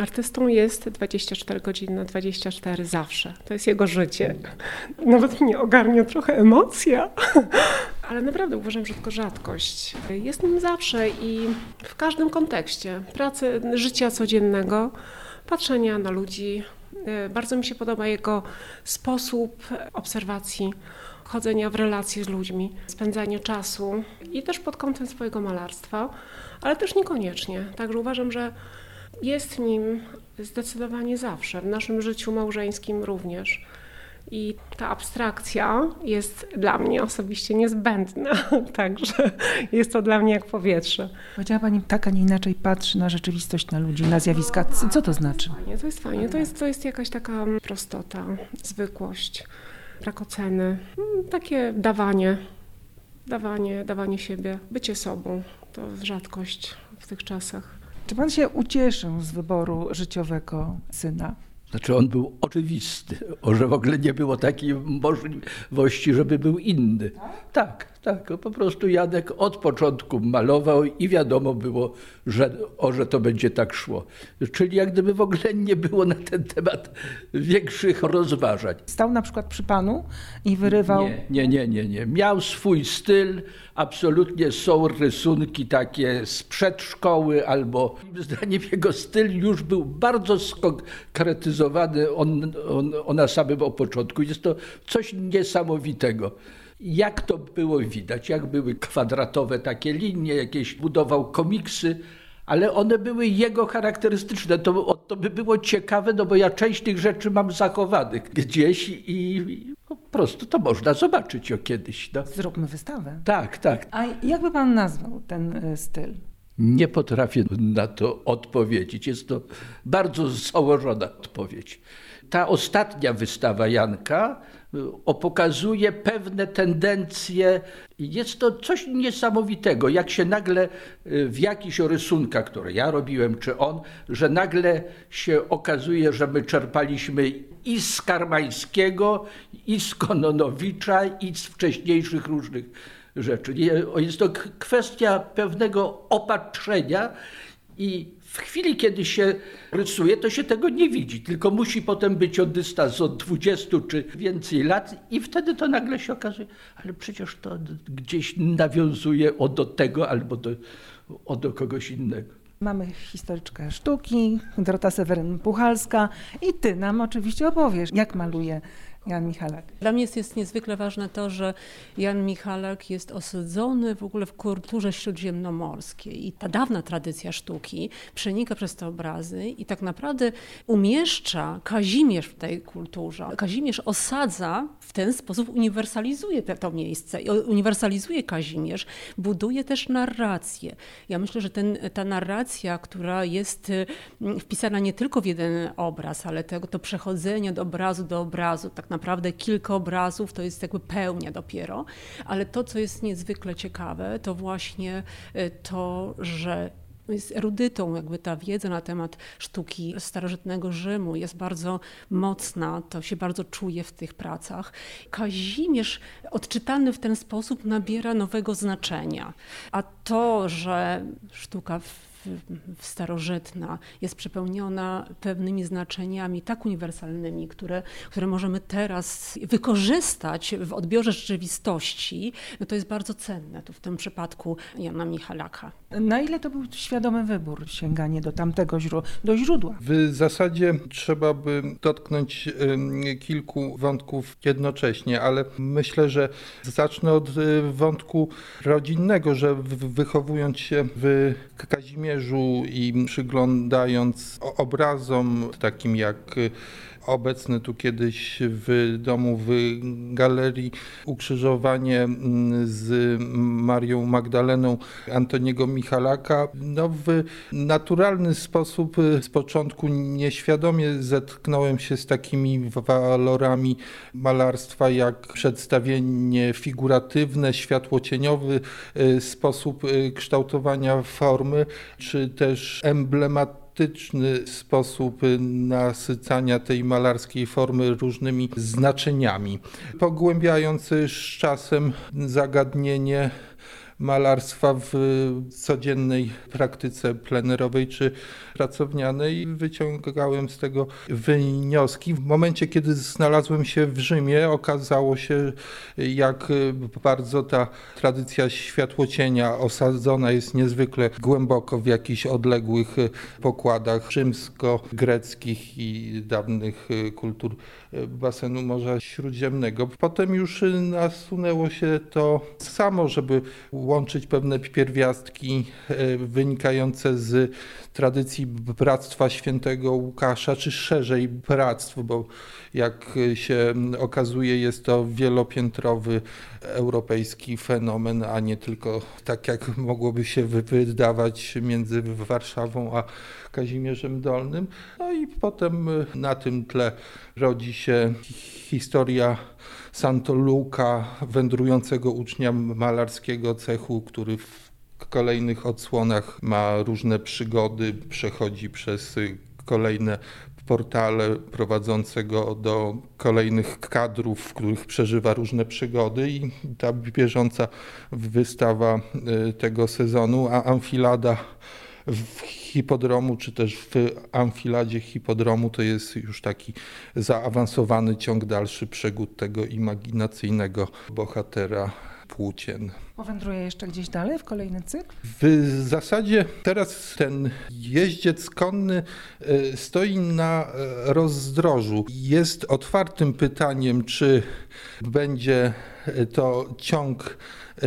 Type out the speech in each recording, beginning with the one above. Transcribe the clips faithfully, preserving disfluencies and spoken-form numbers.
Artystą jest dwadzieścia cztery godziny na dwadzieścia cztery zawsze. To jest jego życie. Nawet mnie ogarnia trochę emocja. Ale naprawdę uważam, że tylko rzadkość. Jest nim zawsze i w każdym kontekście pracy, życia codziennego, patrzenia na ludzi. Bardzo mi się podoba jego sposób obserwacji, chodzenia w relacje z ludźmi, spędzania czasu i też pod kątem swojego malarstwa, ale też niekoniecznie. Także uważam, że jest nim zdecydowanie zawsze, w naszym życiu małżeńskim również. I ta abstrakcja jest dla mnie osobiście niezbędna, także jest to dla mnie jak powietrze. Powiedziała Pani, tak, a nie inaczej patrzy na rzeczywistość, na ludzi, na zjawiska. Co to znaczy? Fajnie, to jest fajnie, to jest, to jest jakaś taka prostota, zwykłość, brak oceny, takie dawanie, dawanie, dawanie siebie, bycie sobą, to rzadkość w tych czasach. Czy Pan się ucieszył z wyboru życiowego syna? Znaczy on był oczywisty, że w ogóle nie było takiej możliwości, żeby był inny. Tak, tak, po prostu Janek od początku malował i wiadomo było, że, o, że to będzie tak szło. Czyli jak gdyby w ogóle nie było na ten temat większych rozważań. Stał na przykład przy Panu i wyrywał... Nie, nie, nie, nie, nie. Miał swój styl, absolutnie są rysunki takie sprzed szkoły albo moim zdaniem jego styl już był bardzo skonkretyzowany on, on, on na samym początku. Jest to coś niesamowitego. Jak to było widać, jak były kwadratowe takie linie, jakieś budował komiksy, ale one były jego charakterystyczne. To, to by było ciekawe, no bo ja część tych rzeczy mam zachowanych gdzieś i, i po prostu to można zobaczyć o kiedyś. No. Zróbmy wystawę. Tak, tak. A jakby Pan nazwał ten styl? Nie potrafię na to odpowiedzieć. Jest to bardzo założona odpowiedź. Ta ostatnia wystawa Janka pokazuje pewne tendencje. Jest to coś niesamowitego, jak się nagle w jakichś rysunkach, które ja robiłem, czy on, że nagle się okazuje, że my czerpaliśmy i z Karmańskiego, i z Kononowicza, i z wcześniejszych różnych rzeczy. Jest to kwestia pewnego opatrzenia i w chwili, kiedy się rysuje, to się tego nie widzi, tylko musi potem być od dystans od dwudziestu czy więcej lat i wtedy to nagle się okazuje, ale przecież to gdzieś nawiązuje o do tego albo do, o do kogoś innego. Mamy historyczkę sztuki, Dorota Seweryn-Puchalska i Ty nam oczywiście opowiesz, jak maluje Jan Michalak. Dla mnie jest, jest niezwykle ważne to, że Jan Michalak jest osadzony w ogóle w kulturze śródziemnomorskiej i ta dawna tradycja sztuki przenika przez te obrazy i tak naprawdę umieszcza Kazimierz w tej kulturze. Kazimierz osadza, w ten sposób uniwersalizuje te, to miejsce, uniwersalizuje Kazimierz, buduje też narrację. Ja myślę, że ten, ta narracja, która jest wpisana nie tylko w jeden obraz, ale tego, to przechodzenie od obrazu do obrazu, tak naprawdę kilka obrazów, to jest jakby pełnia dopiero, ale to, co jest niezwykle ciekawe, to właśnie to, że jest erudytą, jakby ta wiedza na temat sztuki starożytnego Rzymu jest bardzo mocna, to się bardzo czuje w tych pracach. Kazimierz odczytany w ten sposób nabiera nowego znaczenia, a to, że sztuka w starożytna jest przepełniona pewnymi znaczeniami tak uniwersalnymi, które, które możemy teraz wykorzystać w odbiorze rzeczywistości, no to jest bardzo cenne tu w tym przypadku Jana Michalaka. Na ile to był świadomy wybór, sięganie do tamtego źródła, do źródła? W zasadzie trzeba by dotknąć kilku wątków jednocześnie, ale myślę, że zacznę od wątku rodzinnego, że wychowując się w Kazimierzu i przyglądając obrazom takim jak obecny tu kiedyś w domu w galerii ukrzyżowanie z Marią Magdaleną Antoniego Michalaka, no w naturalny sposób z początku nieświadomie zetknąłem się z takimi walorami malarstwa jak przedstawienie figuratywne, światłocieniowy sposób kształtowania formy, czy też emblematyczny sposób nasycania tej malarskiej formy różnymi znaczeniami. Pogłębiając z czasem zagadnienie malarstwa w codziennej praktyce plenerowej czy pracownianej. Wyciągałem z tego wnioski. W momencie, kiedy znalazłem się w Rzymie, okazało się, jak bardzo ta tradycja światłocienia osadzona jest niezwykle głęboko w jakichś odległych pokładach rzymsko-greckich i dawnych kultur basenu Morza Śródziemnego. Potem już nasunęło się to samo, żeby łączyć pewne pierwiastki wynikające z tradycji Bractwa Świętego Łukasza, czy szerzej bractw, bo jak się okazuje, jest to wielopiętrowy europejski fenomen, a nie tylko tak jak mogłoby się wydawać między Warszawą a Kazimierzem Dolnym. No i potem na tym tle rodzi się historia Santoluca, wędrującego ucznia malarskiego cechu, który w kolejnych odsłonach ma różne przygody, przechodzi przez kolejne portale prowadzącego do kolejnych kadrów, w których przeżywa różne przygody i ta bieżąca wystawa tego sezonu, a Amfilada w hipodromu, czy też w amfiladzie hipodromu to jest już taki zaawansowany ciąg dalszy przygód tego imaginacyjnego bohatera Płócien. Powędruje jeszcze gdzieś dalej w kolejny cykl? W zasadzie teraz ten jeździec konny stoi na rozdrożu. Jest otwartym pytaniem, czy będzie to ciąg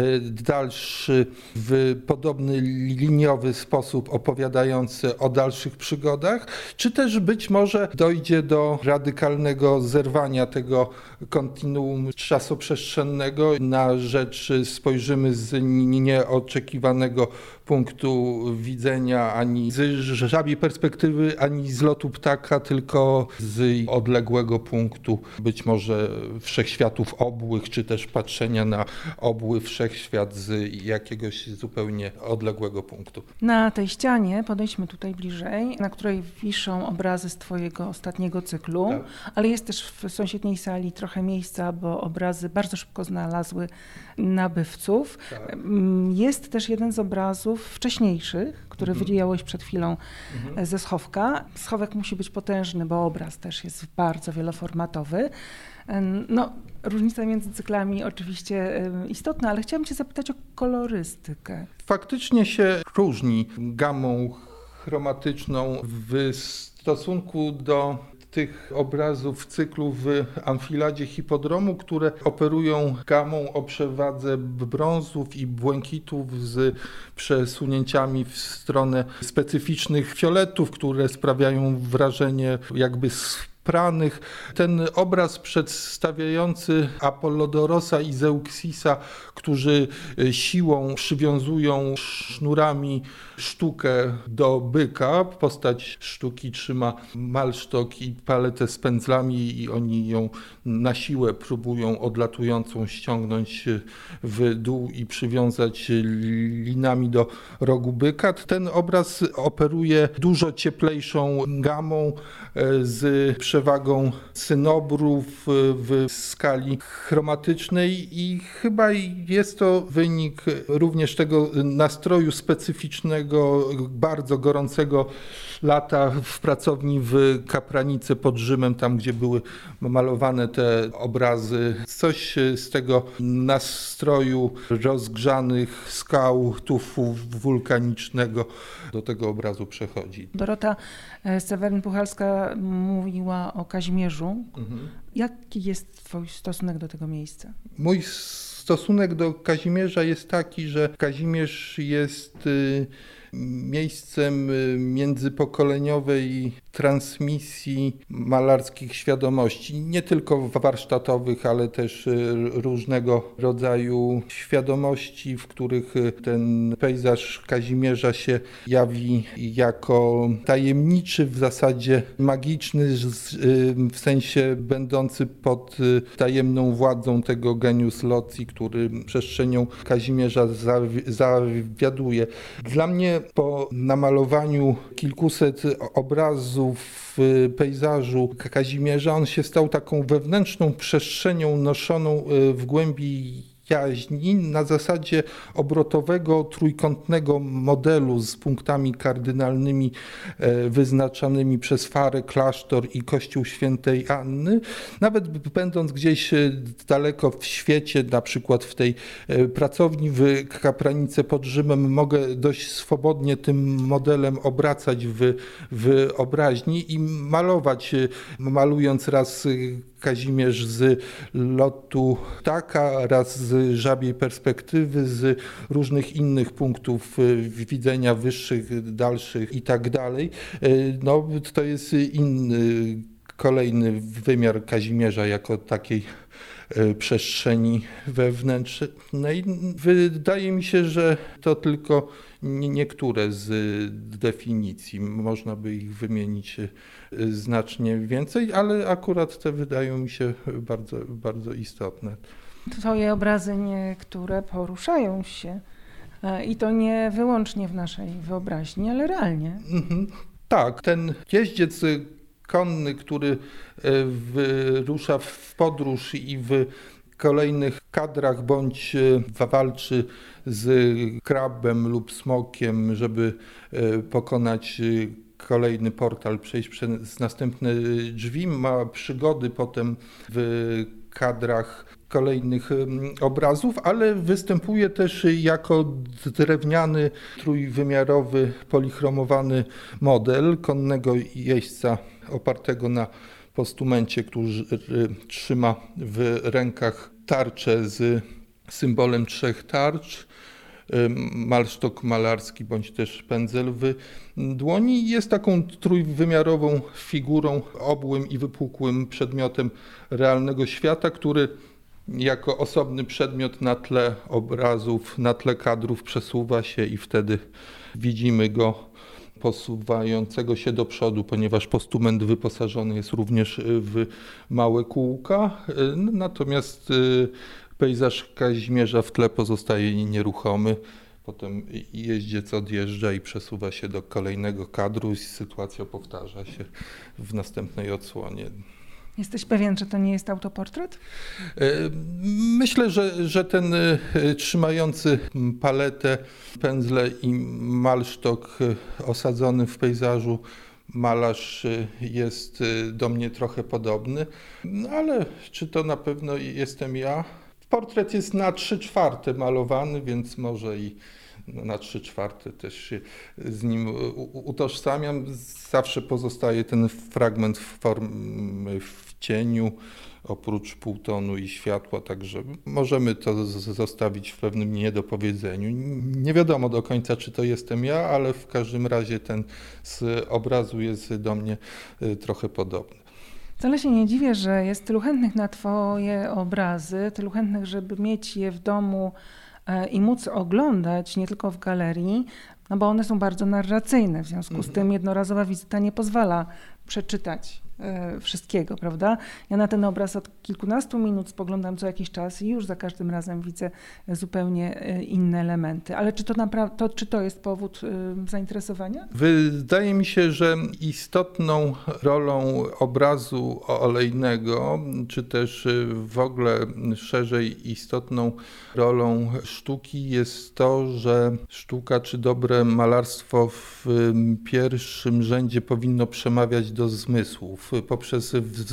dalszy w podobny liniowy sposób opowiadający o dalszych przygodach, czy też być może dojdzie do radykalnego zerwania tego kontinuum czasoprzestrzennego na rzecz spojrzymy z nieoczekiwanego punktu widzenia, ani z żabiej perspektywy, ani z lotu ptaka, tylko z odległego punktu, być może wszechświatów obłych, czy też patrzenia na obły wszechświat z jakiegoś zupełnie odległego punktu. Na tej ścianie, podejdźmy tutaj bliżej, na której wiszą obrazy z twojego ostatniego cyklu, tak. Ale jest też w sąsiedniej sali trochę miejsca, bo obrazy bardzo szybko znalazły nabywców. Tak. Jest też jeden z obrazów wcześniejszych, który mhm. wyjąłeś przed chwilą mhm. ze schowka. Schowek musi być potężny, bo obraz też jest bardzo wieloformatowy. No, różnica między cyklami oczywiście istotna, ale chciałam cię zapytać o kolorystykę. Faktycznie się różni gamą chromatyczną w stosunku do tych obrazów cyklu w amfiladzie hipodromu, które operują gamą o przewadze brązów i błękitów z przesunięciami w stronę specyficznych fioletów, które sprawiają wrażenie jakby pranych. Ten obraz przedstawiający Apollodorosa i Zeuksisa, którzy siłą przywiązują sznurami sztukę do byka. Postać sztuki trzyma malsztok i paletę z pędzlami i oni ją na siłę próbują odlatującą ściągnąć w dół i przywiązać linami do rogu byka. Ten obraz operuje dużo cieplejszą gamą z przewagą cynobrów w skali chromatycznej i chyba jest to wynik również tego nastroju specyficznego, bardzo gorącego lata w pracowni w Kapranicy pod Rzymem, tam gdzie były malowane te obrazy. Coś z tego nastroju rozgrzanych skał, tufu wulkanicznego do tego obrazu przechodzi. Dorota Seweryn-Puchalska mówiła o Kazimierzu. Mhm. Jaki jest twój stosunek do tego miejsca? Mój stosunek do Kazimierza jest taki, że Kazimierz jest miejscem międzypokoleniowej transmisji malarskich świadomości, nie tylko warsztatowych, ale też różnego rodzaju świadomości, w których ten pejzaż Kazimierza się jawi jako tajemniczy, w zasadzie magiczny, w sensie będący pod tajemną władzą tego genius loci, który przestrzenią Kazimierza zawiaduje. Dla mnie po namalowaniu kilkuset obrazów w pejzażu Kazimierza on się stał taką wewnętrzną przestrzenią noszoną w głębi jaźni na zasadzie obrotowego, trójkątnego modelu z punktami kardynalnymi wyznaczanymi przez Farę, klasztor i kościół świętej Anny. Nawet będąc gdzieś daleko w świecie, na przykład w tej pracowni w Kapranice pod Rzymem, mogę dość swobodnie tym modelem obracać w, w obraźni i malować, malując raz Kazimierz z lotu ptaka, raz z żabiej perspektywy, z różnych innych punktów widzenia, wyższych, dalszych i tak dalej. No, to jest inny, kolejny wymiar Kazimierza jako takiej przestrzeni wewnętrznej. Wydaje mi się, że to tylko niektóre z definicji. Można by ich wymienić znacznie więcej, ale akurat te wydają mi się bardzo, bardzo istotne. Twoje obrazy niektóre poruszają się i to nie wyłącznie w naszej wyobraźni, ale realnie. Mhm. Tak, ten jeździec konny, który wyrusza w podróż i w kolejnych kadrach bądź walczy z krabem lub smokiem, żeby pokonać kolejny portal, przejść przez następne drzwi, ma przygody potem w kadrach kolejnych obrazów, ale występuje też jako drewniany, trójwymiarowy, polichromowany model konnego jeźdźca opartego na postumencie, który trzyma w rękach tarczę z symbolem trzech tarcz, malsztok malarski bądź też pędzel w dłoni. Jest taką trójwymiarową figurą, obłym i wypukłym przedmiotem realnego świata, który jako osobny przedmiot na tle obrazów, na tle kadrów przesuwa się i wtedy widzimy go posuwającego się do przodu, ponieważ postument wyposażony jest również w małe kółka, natomiast pejzaż Kazimierza w tle pozostaje nieruchomy. Potem jeździec odjeżdża i przesuwa się do kolejnego kadru i sytuacja powtarza się w następnej odsłonie. Jesteś pewien, że to nie jest autoportret? Myślę, że, że ten trzymający paletę, pędzle i malsztok osadzony w pejzażu malarz jest do mnie trochę podobny, no ale czy to na pewno jestem ja? Portret jest na trzy czwarte malowany, więc może i na trzy czwarte też się z nim utożsamiam. Zawsze pozostaje ten fragment w formie w cieniu, oprócz półtonu i światła, także możemy to zostawić w pewnym niedopowiedzeniu. Nie wiadomo do końca, czy to jestem ja, ale w każdym razie ten z obrazu jest do mnie trochę podobny. Wcale się nie dziwię, że jest tylu chętnych na twoje obrazy, tylu chętnych, żeby mieć je w domu i móc oglądać, nie tylko w galerii, no bo one są bardzo narracyjne, w związku z tym jednorazowa wizyta nie pozwala przeczytać wszystkiego, prawda? Ja na ten obraz od kilkunastu minut spoglądam co jakiś czas i już za każdym razem widzę zupełnie inne elementy. Ale czy to, napra- to, czy to jest powód zainteresowania? Wydaje mi się, że istotną rolą obrazu olejnego, czy też w ogóle szerzej istotną rolą sztuki jest to, że sztuka czy dobre malarstwo w pierwszym rzędzie powinno przemawiać do zmysłów. Poprzez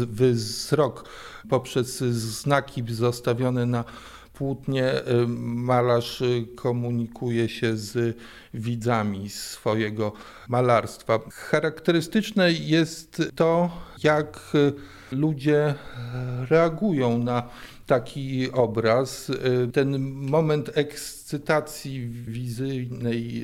wzrok, poprzez znaki zostawione na płótnie malarz komunikuje się z widzami swojego malarstwa. Charakterystyczne jest to, jak ludzie reagują na taki obraz. Ten moment ekscytacji wizyjnej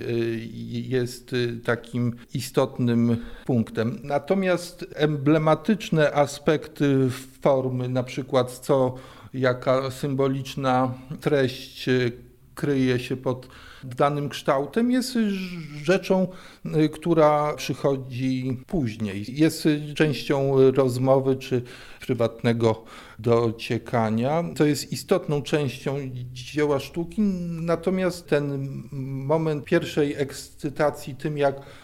jest takim istotnym punktem. Natomiast emblematyczne aspekty formy, na przykład co, jaka symboliczna treść kryje się pod danym kształtem, jest rzeczą, która przychodzi później. Jest częścią rozmowy czy prywatnego dociekania, co jest istotną częścią dzieła sztuki, natomiast ten moment pierwszej ekscytacji tym, jak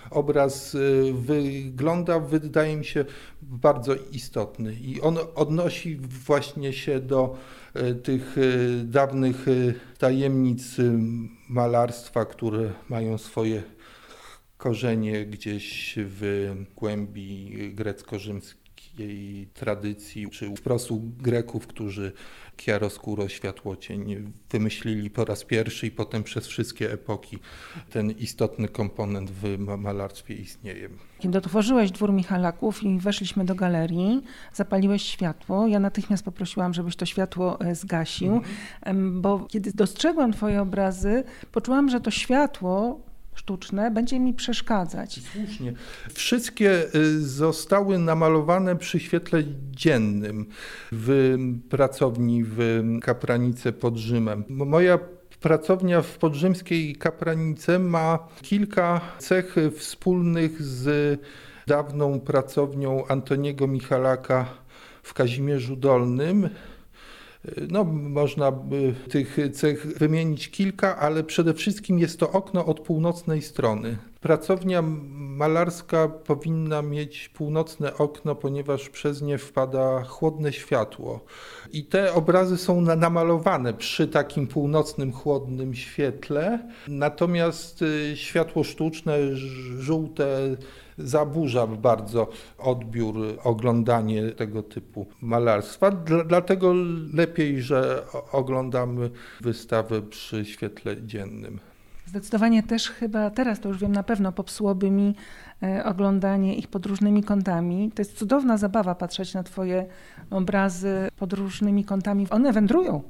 obraz wygląda, wydaje mi się bardzo istotny i on odnosi właśnie się do tych dawnych tajemnic malarstwa, które mają swoje korzenie gdzieś w głębi grecko-rzymskiej tradycji, czy wprostu Greków, którzy chiaroscuro, światłocień wymyślili po raz pierwszy i potem przez wszystkie epoki ten istotny komponent w malarstwie istnieje. Kiedy otworzyłeś Dwór Michalaków i weszliśmy do galerii, zapaliłeś światło. Ja natychmiast poprosiłam, żebyś to światło zgasił, mm. bo kiedy dostrzegłam twoje obrazy, poczułam, że to światło sztuczne będzie mi przeszkadzać. Słusznie. Wszystkie zostały namalowane przy świetle dziennym w pracowni w Kapranice pod Rzymem. Moja pracownia w podrzymskiej Kapranice ma kilka cech wspólnych z dawną pracownią Antoniego Michalaka w Kazimierzu Dolnym. No, można by tych cech wymienić kilka, ale przede wszystkim jest to okno od północnej strony. Pracownia malarska powinna mieć północne okno, ponieważ przez nie wpada chłodne światło. I te obrazy są namalowane przy takim północnym, chłodnym świetle. Natomiast światło sztuczne, żółte, zaburza bardzo odbiór, oglądanie tego typu malarstwa. Dlatego lepiej, że oglądamy wystawę przy świetle dziennym. Zdecydowanie też chyba teraz, to już wiem na pewno, popsułoby mi oglądanie ich pod różnymi kątami. To jest cudowna zabawa patrzeć na twoje obrazy pod różnymi kątami. One wędrują.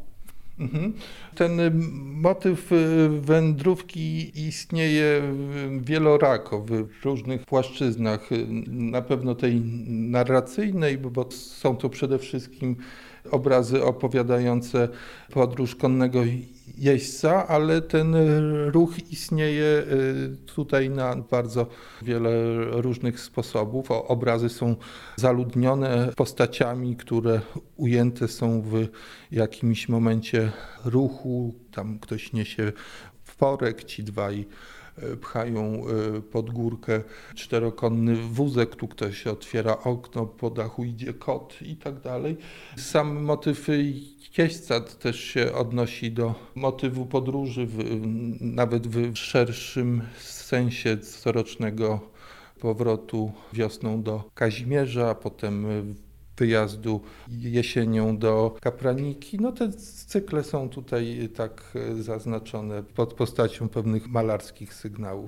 Ten motyw wędrówki istnieje wielorako w różnych płaszczyznach. Na pewno tej narracyjnej, bo są to przede wszystkim obrazy opowiadające podróż konnego jeźdźca, ale ten ruch istnieje tutaj na bardzo wiele różnych sposobów. Obrazy są zaludnione postaciami, które ujęte są w jakimś momencie ruchu. Tam ktoś niesie worek, ci dwaj pchają pod górkę czterokonny wózek, tu ktoś otwiera okno, po dachu idzie kot i tak dalej. Sam motyw jeźdźca też się odnosi do motywu podróży, w, nawet w szerszym sensie corocznego powrotu wiosną do Kazimierza, potem wyjazdu jesienią do Kapraniki. No te cykle są tutaj tak zaznaczone pod postacią pewnych malarskich sygnałów.